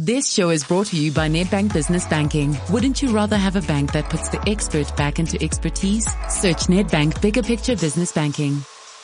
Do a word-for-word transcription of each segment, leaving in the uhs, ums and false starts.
This show is brought to you by Nedbank Business Banking. Wouldn't you rather have a bank that puts the expert back into expertise? Search Nedbank Bigger Picture Business Banking.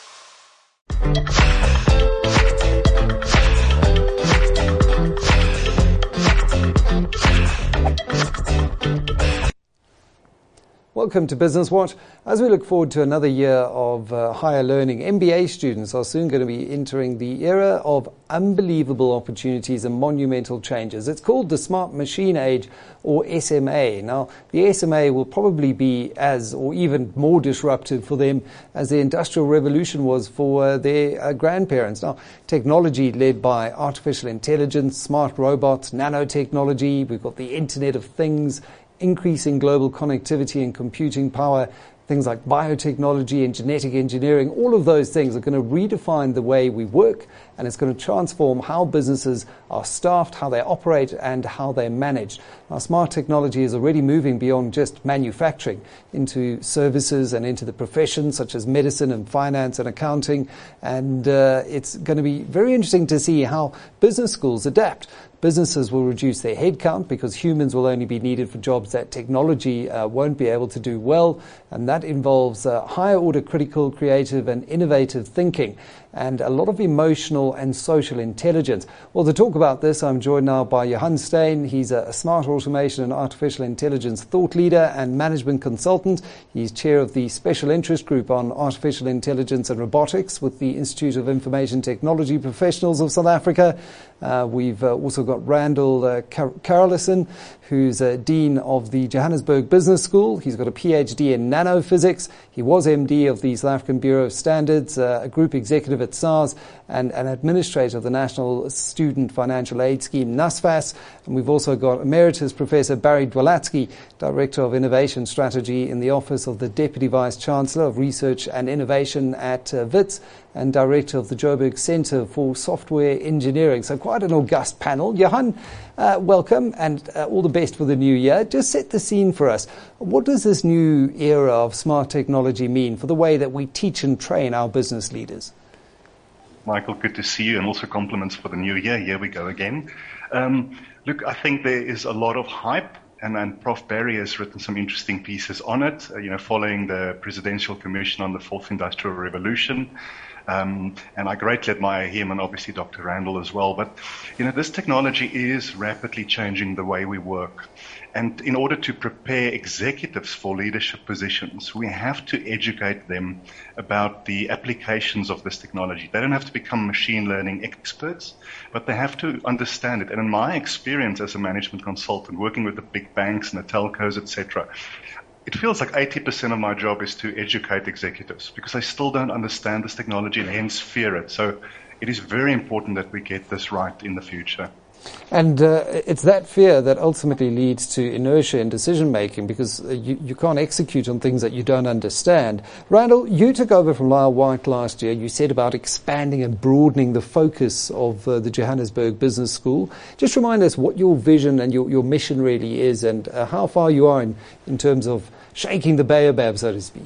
Welcome to Business Watch. As we look forward to another year of uh, higher learning, M B A students are soon going to be entering the era of unbelievable opportunities and monumental changes. It's called the Smart Machine Age, or S M A. Now, the S M A will probably be as or even more disruptive for them as the Industrial Revolution was for uh, their uh, grandparents. Now, technology led by artificial intelligence, smart robots, nanotechnology, we've got the Internet of Things, increasing global connectivity and computing power, things like biotechnology and genetic engineering, all of those things are going to redefine the way we work, and it's going to transform how businesses are staffed, how they operate, and how they're managed. Now, smart technology is already moving beyond just manufacturing into services and into the professions such as medicine and finance and accounting, and uh, it's going to be very interesting to see how business schools adapt. Businesses will reduce their headcount because humans will only be needed for jobs that technology uh, won't be able to do well, and that involves uh, higher order critical, creative and innovative thinking and a lot of emotional and social intelligence. Well, to talk about this, I'm joined now by Johan Steyn. He's a smart automation and artificial intelligence thought leader and management consultant. He's chair of the Special Interest Group on Artificial Intelligence and Robotics with the Institute of Information Technology Professionals of South Africa. Uh, we've uh, also got Randall uh, Car- Carolison, who's uh, Dean of the Johannesburg Business School. He's got a P H D in nanophysics. He was M D of the South African Bureau of Standards, uh, a group executive at SARS, and an administrator of the National Student Financial Aid Scheme, NSFAS. And we've also got Emeritus Professor Barry Dwalatsky, Director of Innovation Strategy in the Office of the Deputy Vice Chancellor of Research and Innovation at uh, WITS, and Director of the Joburg Centre for Software Engineering. So quite an august panel. Johan, uh, welcome, and uh, all the best for the new year. Just set the scene for us. What does this new era of smart technology mean for the way that we teach and train our business leaders? Michael, good to see you, and also compliments for the new year. Here we go again. Um, look, I think there is a lot of hype, and, and Professor Barry has written some interesting pieces on it, uh, you know, following the Presidential Commission on the Fourth Industrial Revolution. Um, and I greatly admire him, and obviously Doctor Randall as well. But, you know, this technology is rapidly changing the way we work. And in order to prepare executives for leadership positions, we have to educate them about the applications of this technology. They don't have to become machine learning experts, but they have to understand it. And in my experience as a management consultant, working with the big banks and the telcos, et cetera, it feels like eighty percent of my job is to educate executives because they still don't understand this technology and hence fear it. So it is very important that we get this right in the future. And uh, it's that fear that ultimately leads to inertia in decision-making because uh, you, you can't execute on things that you don't understand. Randall, you took over from Lyle White last year. You said about expanding and broadening the focus of uh, the Johannesburg Business School. Just remind us what your vision and your, your mission really is and uh, how far you are in, in terms of shaking the baobab, so to speak.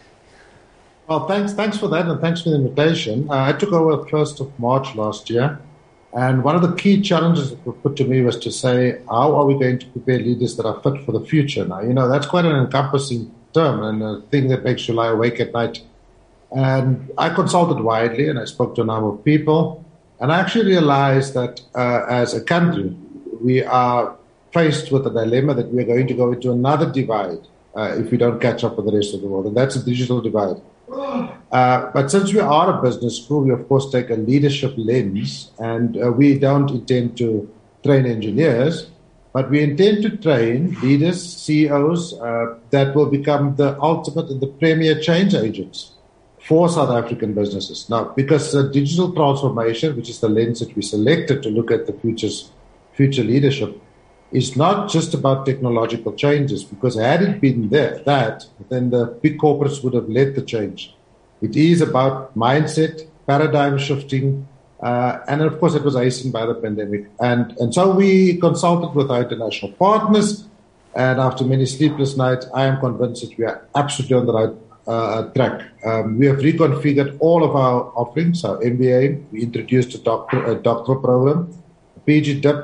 Well, thanks, thanks for that, and thanks for the invitation. Uh, I took over first of March last year. And one of the key challenges that were put to me was to say, how are we going to prepare leaders that are fit for the future? Now, you know, that's quite an encompassing term and a thing that makes you lie awake at night. And I consulted widely and I spoke to a number of people. And I actually realized that uh, as a country, we are faced with a dilemma that we're going to go into another divide uh, if we don't catch up with the rest of the world. And that's a digital divide. Uh, but since we are a business school, we of course take a leadership lens, and uh, we don't intend to train engineers, but we intend to train leaders, C E Os, uh, that will become the ultimate and the premier change agents for South African businesses. Now, because uh, digital transformation, which is the lens that we selected to look at the future's future leadership, is not just about technological changes, because had it been there, that, then the big corporates would have led the change. It is about mindset, paradigm shifting, uh, and of course it was hastened by the pandemic. And, and so we consulted with our international partners, and after many sleepless nights, I am convinced that we are absolutely on the right uh, track. Um, we have reconfigured all of our offerings, our M B A, we introduced a, doctor, a doctoral program, a P G D I P,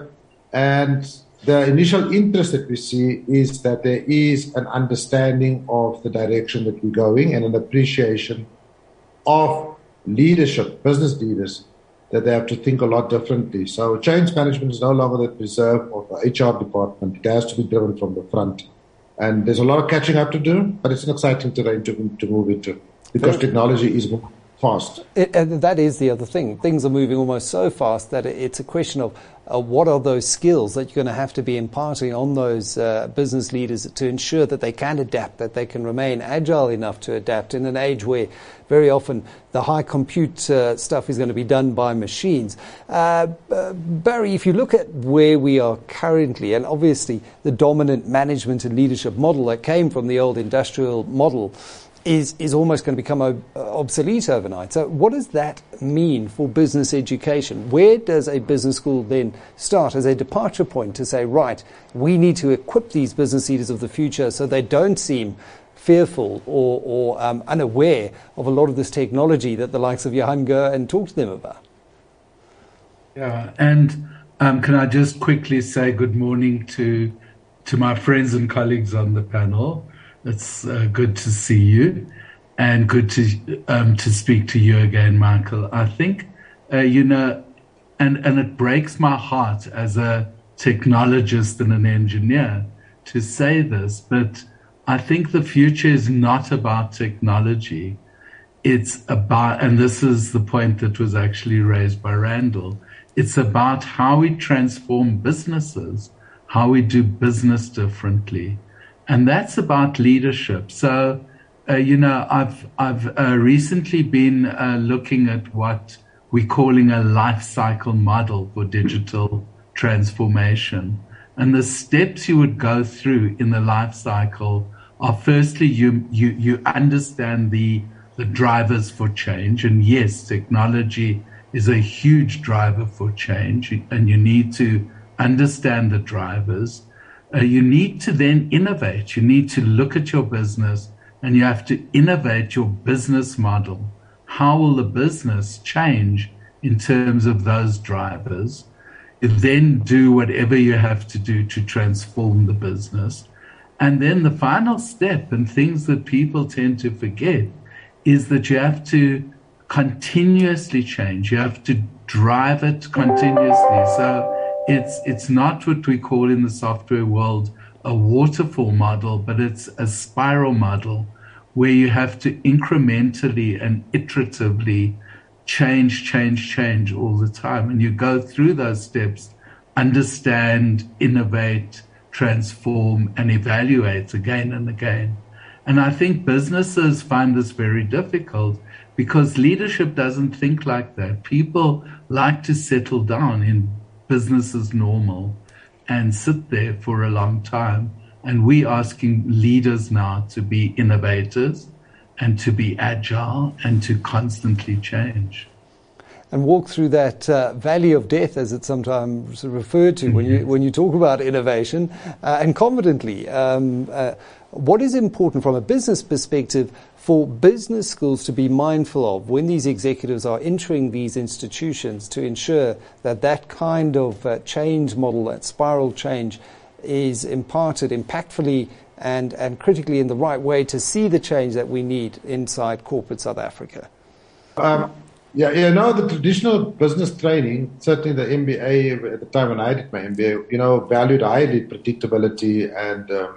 And the initial interest that we see is that there is an understanding of the direction that we're going and an appreciation of leadership, business leaders, that they have to think a lot differently. So change management is no longer the reserve of the H R department. It has to be driven from the front. And there's a lot of catching up to do, but it's an exciting terrain to, to move into because technology is moving fast. It, and that is the other thing. Things are moving almost so fast that it's a question of uh, what are those skills that you're going to have to be imparting on those uh, business leaders to ensure that they can adapt, that they can remain agile enough to adapt in an age where very often the high compute uh, stuff is going to be done by machines. Uh, uh, Barry, if you look at where we are currently, and obviously the dominant management and leadership model that came from the old industrial model is is almost going to become uh, obsolete overnight. So what does that mean for business education? Where does a business school then start as a departure point to say, right, we need to equip these business leaders of the future so they don't seem fearful or, or um, unaware of a lot of this technology that the likes of Johan go and talk to them about? Yeah, and um, can I just quickly say good morning to to my friends and colleagues on the panel. It's uh, good to see you and good to um, to speak to you again, Michael. I think, uh, you know, and, and it breaks my heart as a technologist and an engineer to say this, but I think the future is not about technology. It's about, and this is the point that was actually raised by Randall, it's about how we transform businesses, how we do business differently. And that's about leadership. So, uh, you know, I've I've uh, recently been uh, looking at what we're calling a life cycle model for digital transformation. And the steps you would go through in the life cycle are, firstly, you you you understand the the drivers for change. And yes, technology is a huge driver for change, and you need to understand the drivers. Uh, you need to then innovate. You need to look at your business and you have to innovate your business model. How will the business change in terms of those drivers? You then do whatever you have to do to transform the business. And then the final step, and things that people tend to forget, is that you have to continuously change. You have to drive it continuously. So It's it's not what we call in the software world a waterfall model, but it's a spiral model where you have to incrementally and iteratively change, change, change all the time. And you go through those steps, understand, innovate, transform, and evaluate again and again. And I think businesses find this very difficult because leadership doesn't think like that. People like to settle down in business as normal and sit there for a long time. And we asking leaders now to be innovators and to be agile and to constantly change. And walk through that uh, valley of death, as it's sometimes referred to, mm-hmm. when you when you talk about innovation, uh, and confidently. Um, uh, what is important from a business perspective for business schools to be mindful of when these executives are entering these institutions to ensure that that kind of uh, change model, that spiral change, is imparted impactfully and, and critically in the right way to see the change that we need inside corporate South Africa? Um, yeah, you know, the traditional business training, certainly the M B A at the time when I did my M B A, you know, valued highly predictability and um,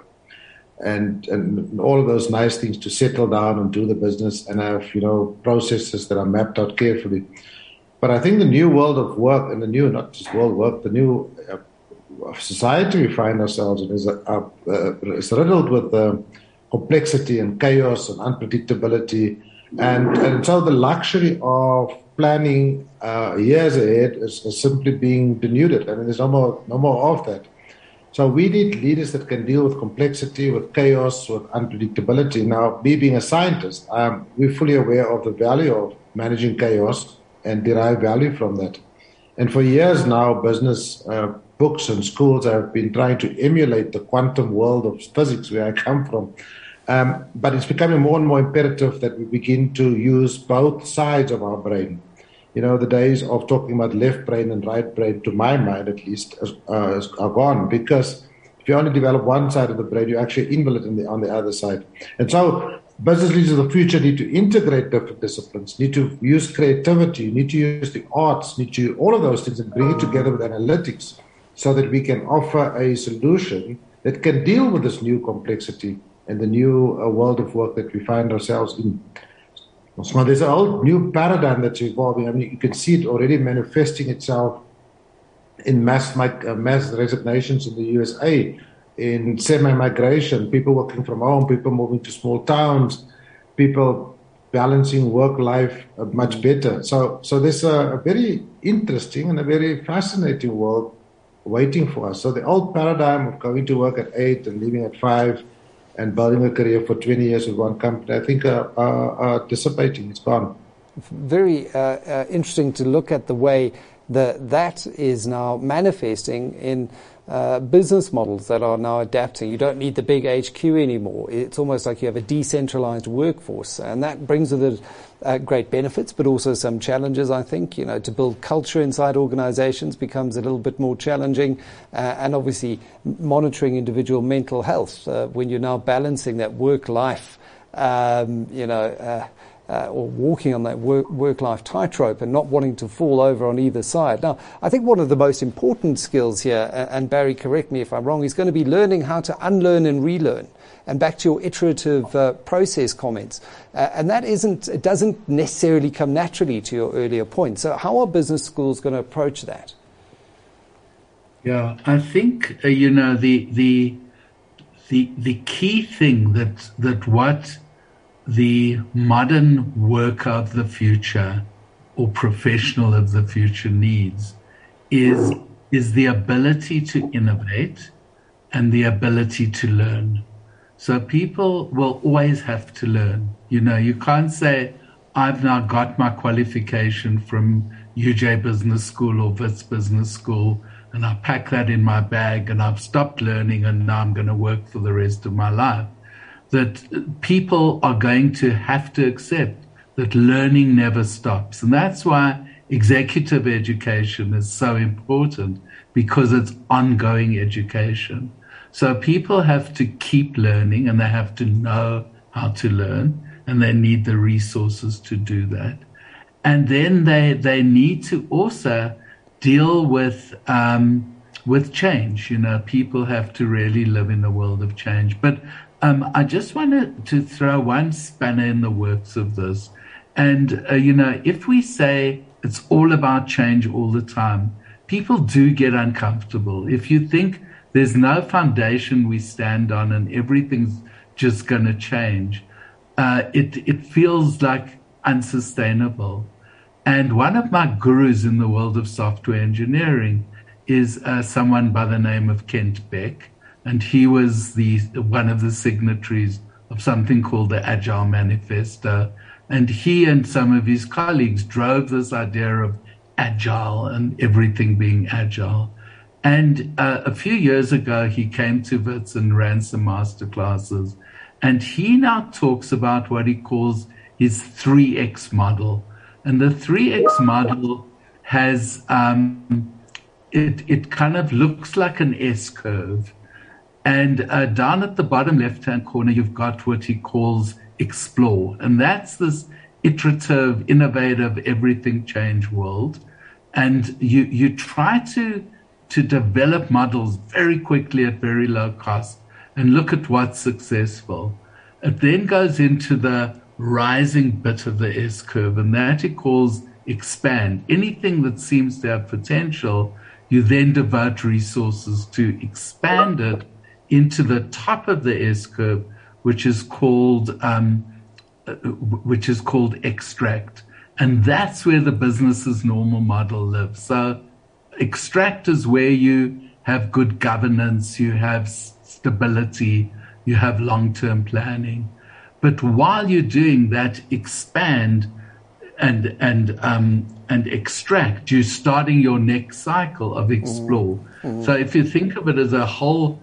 and and all of those nice things to settle down and do the business and have, you know, processes that are mapped out carefully. But I think the new world of work and the new, not just world work, the new uh, society we find ourselves in is, uh, uh, is riddled with uh, complexity and chaos and unpredictability. And, and so the luxury of planning uh, years ahead is, is simply being denuded. I mean, there's no more, no more of that. So we need leaders that can deal with complexity, with chaos, with unpredictability. Now, me being a scientist, um, we're fully aware of the value of managing chaos and derive value from that. And for years now, business uh, books and schools have been trying to emulate the quantum world of physics where I come from. Um, but it's becoming more and more imperative that we begin to use both sides of our brain. You know, the days of talking about left brain and right brain, to my mind at least, uh, are gone, because if you only develop one side of the brain, you actually invalid on the, on the other side. And so business leaders of the future need to integrate different disciplines, need to use creativity, need to use the arts, need to all of those things and bring it together with analytics so that we can offer a solution that can deal with this new complexity and the new uh, world of work that we find ourselves in. So there's a whole new paradigm that's evolving. I mean, you can see it already manifesting itself in mass uh, mass resignations in the U S A, in semi-migration, people working from home, people moving to small towns, people balancing work-life uh, much better. So, so there's a, a very interesting and a very fascinating world waiting for us. So the old paradigm of going to work at eight and leaving at five and building a career for twenty years with one company, I think are, are, are dissipating. It's gone. Very uh, uh, interesting to look at the way that that is now manifesting in uh, business models that are now adapting. You don't need the big H Q anymore. It's almost like you have a decentralized workforce, and that brings with it uh, great benefits, but also some challenges, I think. You know, to build culture inside organizations becomes a little bit more challenging, uh, and obviously monitoring individual mental health uh, when you're now balancing that work-life, um, you know, uh, Uh, or walking on that work, work-life tightrope and not wanting to fall over on either side. Now, I think one of the most important skills here, and Barry, correct me if I'm wrong, is going to be learning how to unlearn and relearn. And back to your iterative uh, process comments. Uh, and that isn't, it doesn't necessarily come naturally to your earlier point. So how are business schools going to approach that? Yeah, I think, uh, you know, the, the, the, the key thing that, that what the modern worker of the future or professional of the future needs is, is the ability to innovate and the ability to learn. So people will always have to learn. You know, you can't say, I've now got my qualification from U J Business School or Wits Business School, and I pack that in my bag and I've stopped learning and now I'm going to work for the rest of my life. That people are going to have to accept that learning never stops. And that's why executive education is so important, because it's ongoing education. So people have to keep learning and they have to know how to learn, and they need the resources to do that. And then they, they need to also deal with, um, with change. You know, people have to really live in a world of change. But Um, I just wanted to throw one spanner in the works of this. And, uh, you know, if we say it's all about change all the time, people do get uncomfortable. If you think there's no foundation we stand on and everything's just going to change, uh, it, it feels like unsustainable. And one of my gurus in the world of software engineering is uh, someone by the name of Kent Beck. And he was the one of the signatories of something called the Agile Manifesto. And he and some of his colleagues drove this idea of agile and everything being agile. And uh, a few years ago, he came to Wits and ran some masterclasses. And he now talks about what he calls his three X model. And the three X model has, um, it, it kind of looks like an S curve. And uh, down at the bottom left-hand corner, you've got what he calls explore. And that's this iterative, innovative, everything change world. And you, you try to, to develop models very quickly at very low cost and look at what's successful. It then goes into the rising bit of the S curve, and that he calls expand. Anything that seems to have potential, you then devote resources to expand it into the top of the S curve, which is called um, which is called extract, and that's where the business's normal model lives. So, extract is where you have good governance, you have stability, you have long-term planning. But while you're doing that, expand and and um, and extract, you're starting your next cycle of explore. Mm-hmm. So, if you think of it as a whole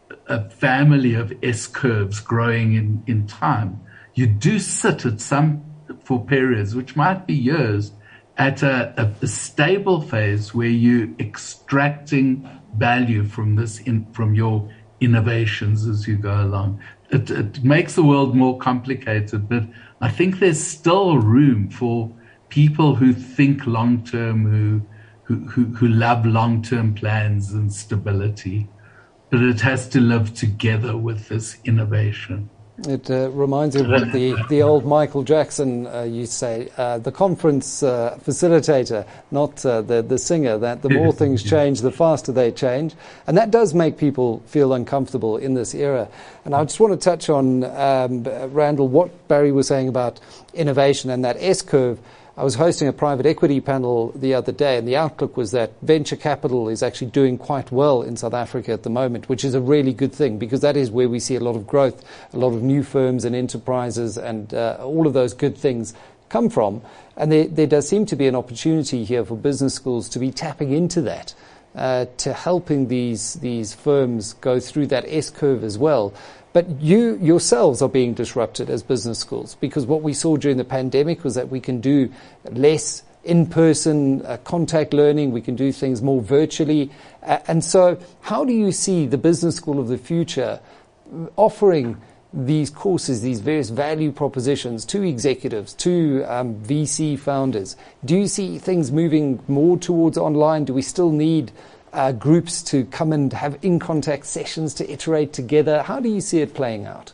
a family of S curves growing in, in time, you do sit at some for periods, which might be years, at a, a, a stable phase where you're extracting value from this in, from your innovations as you go along. It, it makes the world more complicated, but I think there's still room for people who think long term, who who who, who love long term plans and stability. But it has to live together with this innovation. It uh, reminds me of the, the old Michael Jackson, uh, you say, uh, the conference uh, facilitator, not uh, the, the singer, that the more things change, the faster they change. And that does make people feel uncomfortable in this era. And I just want to touch on, um, Randall, what Barry was saying about innovation and that S-curve. I was hosting a private equity panel the other day, and the outlook was that venture capital is actually doing quite well in South Africa at the moment, which is a really good thing, because that is where we see a lot of growth, a lot of new firms and enterprises, and uh, all of those good things come from. And there, there does seem to be an opportunity here for business schools to be tapping into that, uh, to helping these these firms go through that S-curve as well. But you yourselves are being disrupted as business schools, because what we saw during the pandemic was that we can do less in-person uh, contact learning. We can do things more virtually. Uh, and so how do you see the business school of the future offering these courses, these various value propositions to executives, to um, V C founders? Do you see things moving more towards online? Do we still need Uh, groups to come and have in-contact sessions to iterate together? How do you see it playing out?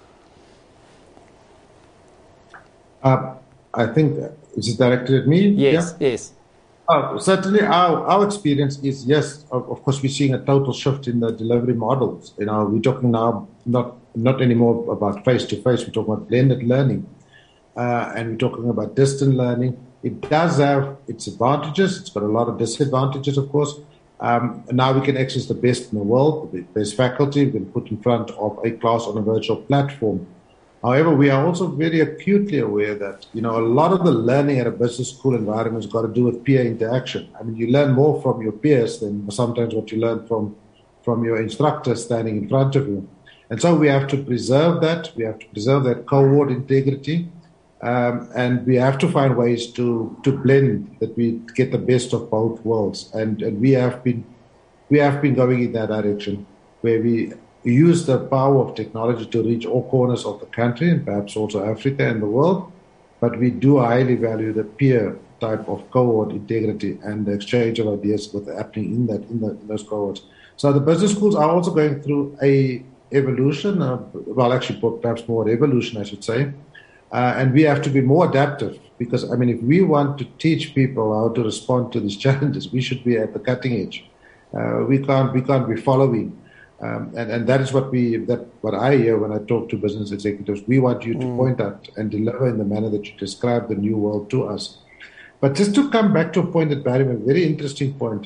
Uh, I think, is it directed at me? Yes, yeah? yes. Uh, certainly our, our experience is, yes, of, of course, we're seeing a total shift in the delivery models. You know, we're talking now not, not anymore about face-to-face, we're talking about blended learning. Uh, and we're talking about distant learning. It does have its advantages. It's got a lot of disadvantages, of course. Um, now we can access the best in the world, the best faculty, we can put in front of a class on a virtual platform. However, we are also very acutely aware that, you know, a lot of the learning at a business school environment has got to do with peer interaction. I mean, you learn more from your peers than sometimes what you learn from, from your instructor standing in front of you. And so we have to preserve that. We have to preserve that cohort integrity. Um, and we have to find ways to, to blend, that we get the best of both worlds. And, and we have been we have been going in that direction, where we use the power of technology to reach all corners of the country and perhaps also Africa and the world. But we do highly value the peer type of cohort integrity and the exchange of ideas with happening in that in, the, in those cohorts. So the business schools are also going through a evolution, uh, well, actually perhaps more evolution, I should say. Uh, and we have to be more adaptive, because, I mean, if we want to teach people how to respond to these challenges, we should be at the cutting edge. Uh, we can't we can't be following. Um, and, and that is what we that what I hear when I talk to business executives. We want you to mm. point out and deliver in the manner that you describe the new world to us. But just to come back to a point that Barry made, a very interesting point,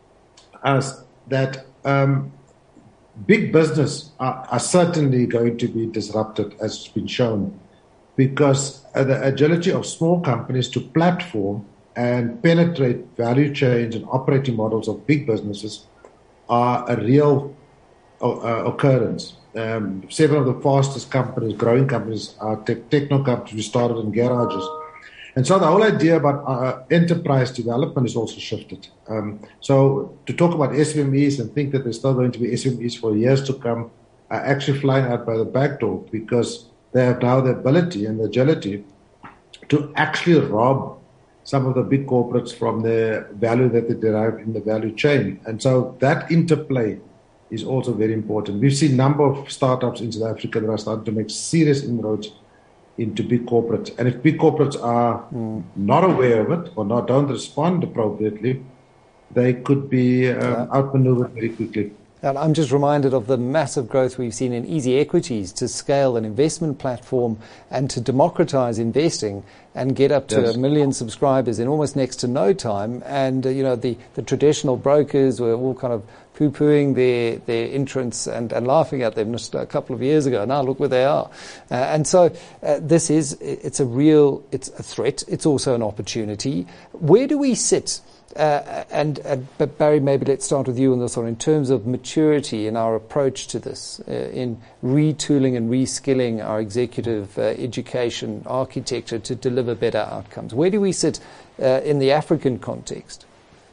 as that um, big business are, are certainly going to be disrupted, as it's been shown, because the agility of small companies to platform and penetrate value chains and operating models of big businesses are a real uh, occurrence. Um, seven of the fastest companies, growing companies, are te- techno companies who started in garages. And so the whole idea about uh, enterprise development is also shifted. Um, so to talk about S M Es and think that there's still going to be S M Es for years to come are actually flying out by the back door, because they have now the ability and the agility to actually rob some of the big corporates from the value that they derive in the value chain. And so that interplay is also very important. We've seen a number of startups in South Africa that are starting to make serious inroads into big corporates. And if big corporates are mm. not aware of it or not don't respond appropriately, they could be um, yeah. outmaneuvered very quickly. And I'm just reminded of the massive growth we've seen in Easy Equities to scale an investment platform and to democratize investing and get up to yes. a million subscribers in almost next to no time. And, uh, you know, the, the traditional brokers were all kind of poo-pooing their, their entrance and, and laughing at them just a couple of years ago. Now look where they are. Uh, and so uh, this is, it's a real, it's a threat. It's also an opportunity. Where do we sit? Uh, and, and but Barry, maybe let's start with you on this one. In terms of maturity in our approach to this, uh, in retooling and reskilling our executive uh, education architecture to deliver better outcomes, where do we sit uh, in the African context?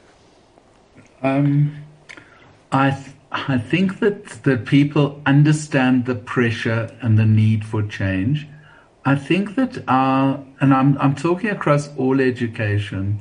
Um, I th- I think that that people understand the pressure and the need for change. I think that our, and I'm I'm talking across all education.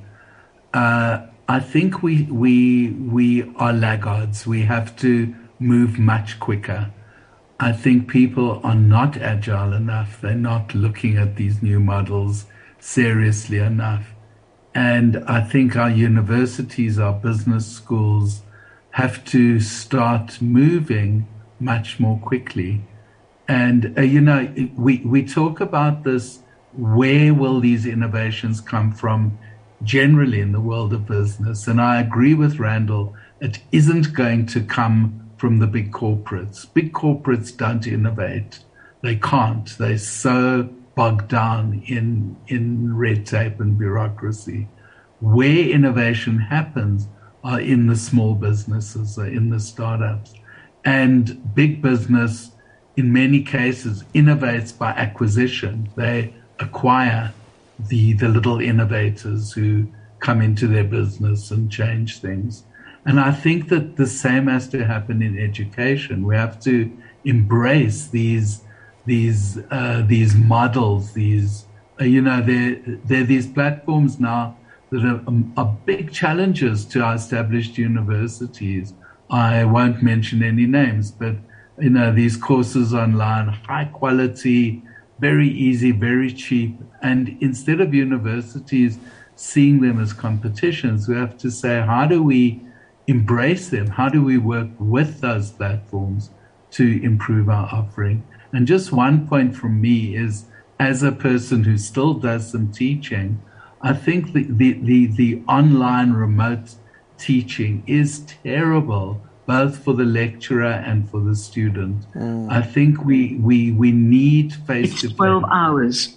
Uh, I think we we we are laggards. We have to move much quicker. I think people are not agile enough. They're not looking at these new models seriously enough. And I think our universities, our business schools have to start moving much more quickly. And, uh, you know, we, we talk about this, where will these innovations come from generally in the world of business? And I agree with Randall, it isn't going to come from the big corporates. Big corporates don't innovate. They can't. They're so bogged down in in red tape and bureaucracy. Where innovation happens are in the small businesses, are in the startups. And big business, in many cases, innovates by acquisition. They acquire the the little innovators who come into their business and change things. And I think that the same has to happen in education. We have to embrace these these uh, these models. These uh, you know, there there are these platforms now that are, um, are big challenges to our established universities. I won't mention any names, but you know, these courses online, high quality, very easy, very cheap. And instead of universities seeing them as competitions, we have to say, how do we embrace them? How do we work with those platforms to improve our offering? And just one point from me is, as a person who still does some teaching, I think the, the, the, the online remote teaching is terrible, both for the lecturer and for the student. Mm. I think we, we, we need face-to-face. It's twelve hours.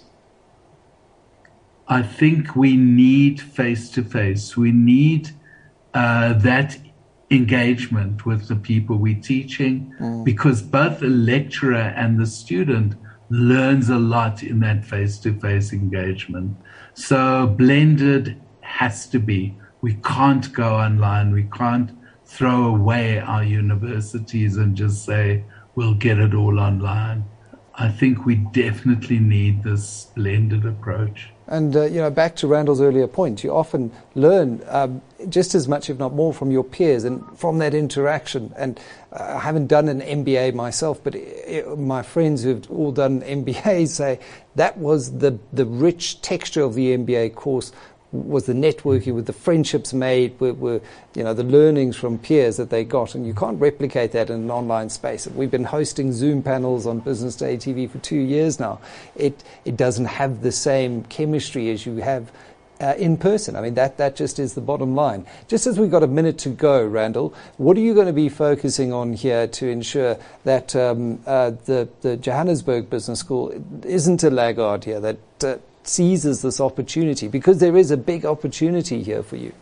I think we need face-to-face. We need uh, that engagement with the people we're teaching, mm. because both the lecturer and the student learns a lot in that face-to-face engagement. So blended has to be. We can't go online. We can't throw away our universities and just say, we'll get it all online. I think we definitely need this blended approach. And, uh, you know, back to Randall's earlier point, you often learn um, just as much, if not more, from your peers and from that interaction. And uh, I haven't done an M B A myself, but it, it, my friends who've all done M B As say that was the, the rich texture of the M B A course, was the networking, with the friendships made, were, were you know, the learnings from peers that they got, and you can't replicate that in an online space. We've been hosting Zoom panels on Business Day T V for two years now. It it doesn't have the same chemistry as you have uh, in person. I mean, that that just is the bottom line. Just as we've got a minute to go, Randall, what are you going to be focusing on here to ensure that um, uh, the the Johannesburg Business School isn't a laggard here, that uh, seizes this opportunity, because there is a big opportunity here for you?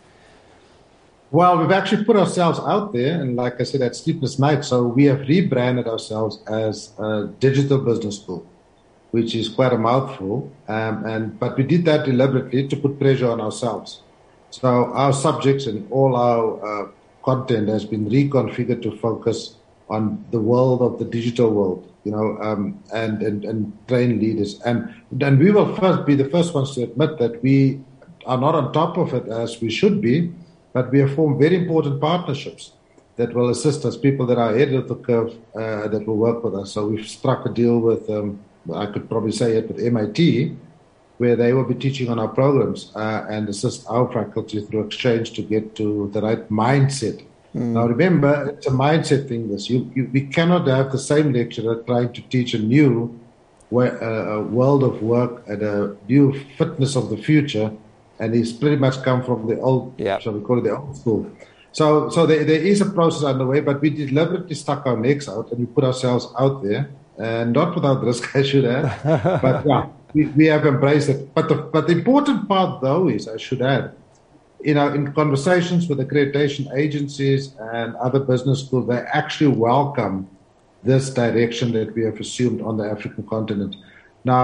Well, we've actually put ourselves out there, and like I said, at Sleepless Night, so we have rebranded ourselves as a digital business school, which is quite a mouthful, um, and but we did that deliberately to put pressure on ourselves. So our subjects and all our uh, content has been reconfigured to focus on the world of the digital world, you know, um, and, and, and train leaders. And then we will first be the first ones to admit that we are not on top of it as we should be, but we have formed very important partnerships that will assist us, people that are ahead of the curve uh, that will work with us. So we've struck a deal with, um, I could probably say it, with M I T, where they will be teaching on our programs uh, and assist our faculty through exchange to get to the right mindset. Mm. Now, remember, it's a mindset thing. This you, you, we cannot have the same lecturer trying to teach a new way, uh, a world of work and a new fitness of the future, and he's pretty much come from the old, yeah. shall we call it the old school. So, so there, there is a process underway, but we deliberately stuck our necks out and we put ourselves out there, and not without risk, I should add. But yeah, we, we have embraced it. But the, but the important part, though, is I should add, you know, in conversations with accreditation agencies and other business schools, they actually welcome this direction that we have assumed on the African continent. Now,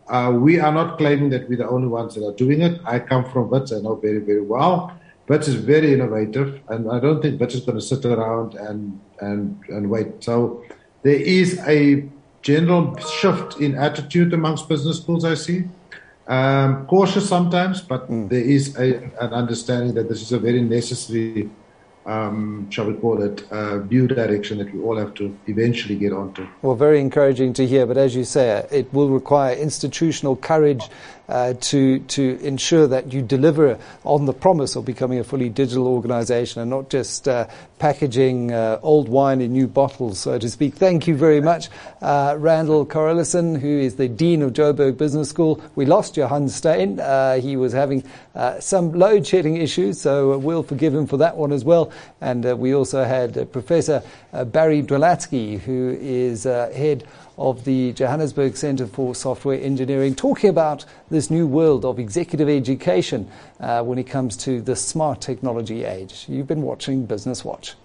Uh, we are not claiming that we're the only ones that are doing it. I come from Wits, I know very, very well. Wits is very innovative, and I don't think Wits is going to sit around and, and, and wait. So there is a general shift in attitude amongst business schools, I see. Um, cautious sometimes, but mm. there is a, an understanding that this is a very necessary, um, shall we call it, uh, new direction that we all have to eventually get onto. Well, very encouraging to hear, but as you say, it will require institutional courage uh, to to ensure that you deliver on the promise of becoming a fully digital organization and not just uh, packaging uh, old wine in new bottles, so to speak. Thank you very much, uh, Randall Correlison, who is the Dean of Joburg Business School. We lost Johan Steyn. Uh, he was having uh, some load-shedding issues, so we'll forgive him for that one as well. And uh, we also had uh, Professor uh, Barry Dwalatsky, who is uh, head of the Johannesburg Centre for Software Engineering, talking about this new world of executive education uh, when it comes to the smart technology age. You've been watching Business Watch.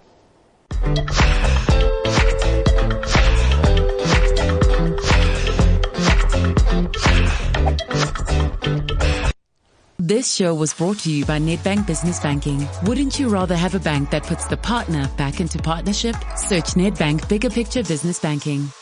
This show was brought to you by Nedbank Business Banking. Wouldn't you rather have a bank that puts the partner back into partnership? Search Nedbank Bigger Picture Business Banking.